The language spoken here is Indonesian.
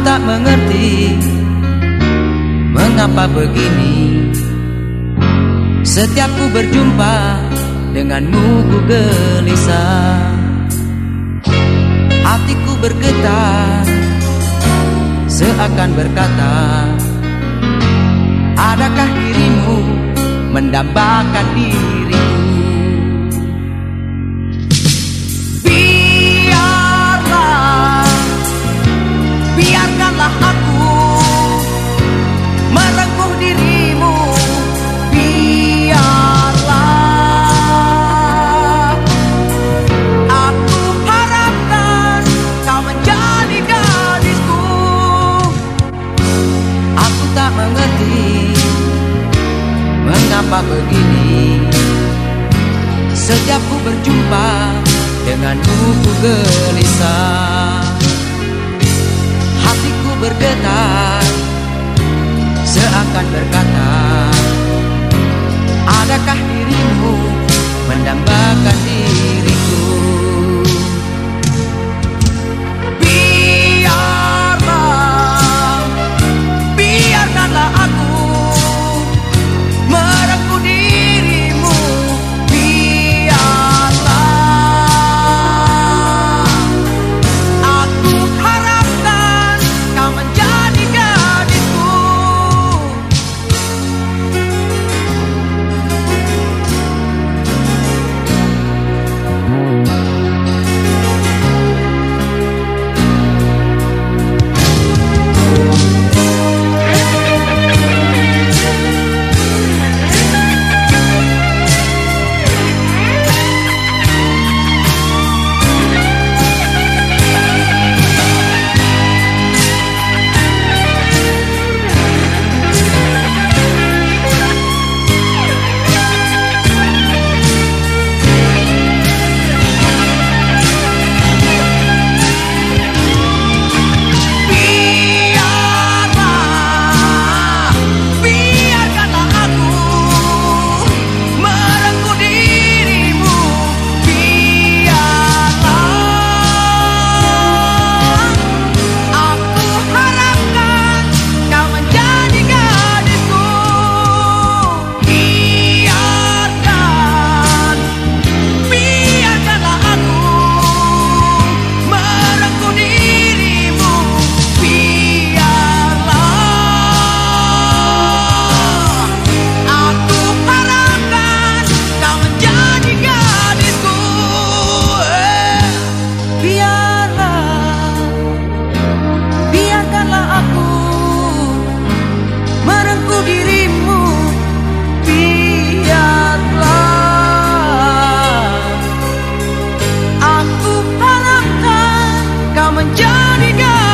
tak mengerti mengapa begini. Setiap ku berjumpa denganmu ku gelisah, hatiku bergetar seakan berkata, adakah dirimu mendambakan diriku? Biarkanlah aku merengkuh dirimu. Biarlah aku harapkan kau menjadi gadisku. Aku tak mengerti mengapa begini. Sejak ku berjumpa denganmu ku gelisah, hatiku bergetar seakan berkata, adakah dirimu mendambakan diriku? Biarkanlah aku merengkuh dirimu. Biarlah aku harapkan kau menjadi gadisku. Aku harapkan kau menjadi gadisku.